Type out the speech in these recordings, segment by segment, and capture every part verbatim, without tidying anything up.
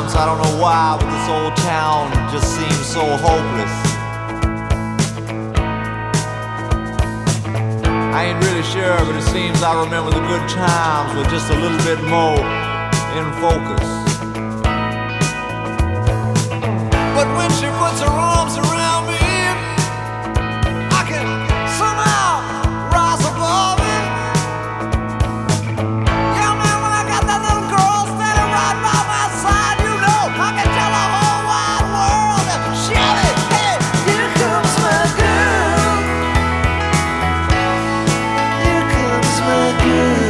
times, I don't know why, but this old town just seems so hopeless. I ain't really sure, but it seems I remember the good times with just a little bit more in focus. But when she puts her arms around me, I can somehow rise above it. Yeah, man, when I got that little girl standing right by my side, you know I can tell the whole wide world to shout it. Hey, here comes my girl. Here comes my girl.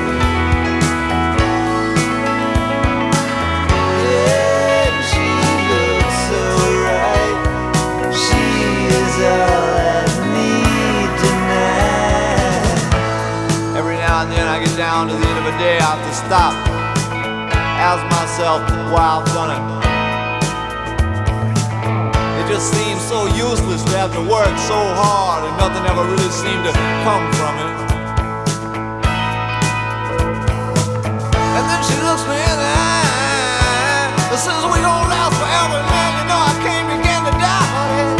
Down to the end of the day, I have to stop, ask myself why I've done it. It just seems so useless to have to work so hard and nothing ever really seemed to come from it. And then she looks me in the eye and says, we gon' last forever, man, you know I can't begin to die, honey.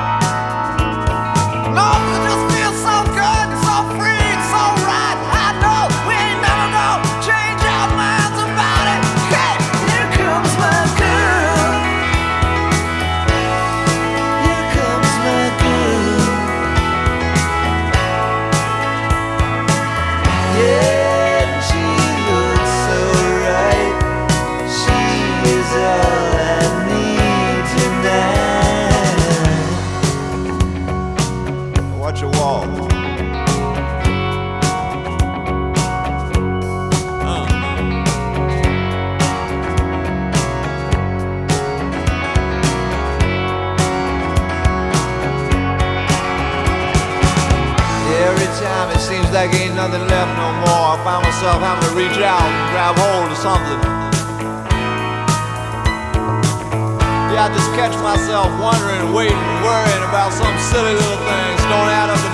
No, it just feels so good, so free, so right. I know we ain't never gonna change our minds about it. Hey, here comes my girl. Here comes my girl. Yeah, she looks so right. She is all I need tonight. Watch your walk. Every time it seems like ain't nothing left no more, I find myself having to reach out and grab hold of something. Yeah, I just catch myself wondering, waiting, worrying about some silly little things don't add up to